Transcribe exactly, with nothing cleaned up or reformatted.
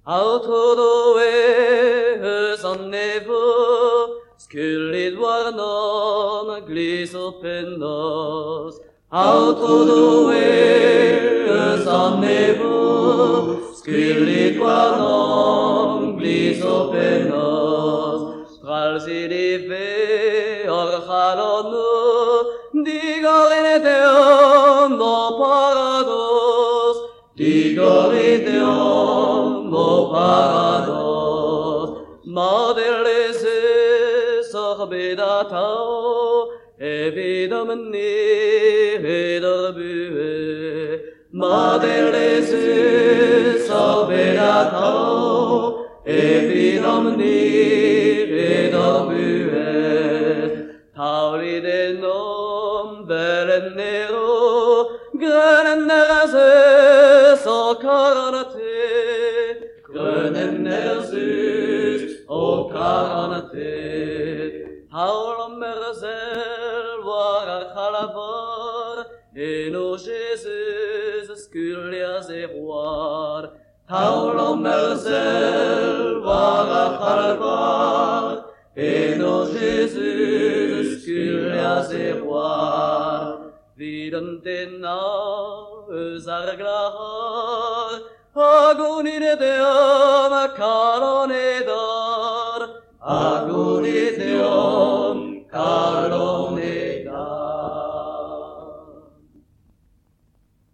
Autodoe s'ennevo, scullit varnam gliso pennos. Autodoe s'ennevo, scullit varnam gliso pennos. Tralsi dive orchalono, digorine deum no parados, digorine deum no parados. Madelese sorbedatao, evidam niederbue. Madelese sorbedatao, evidam niederbue. Tauli de nom belennero, grenennerses o karanate, grenennerses o karanate. Taulom merzel war archalavar, eno Jesus sculias eroar. Taulom merzel war archalavar, eno Jesus sculias eroar. Vidante naus arglahar, agonine deum cara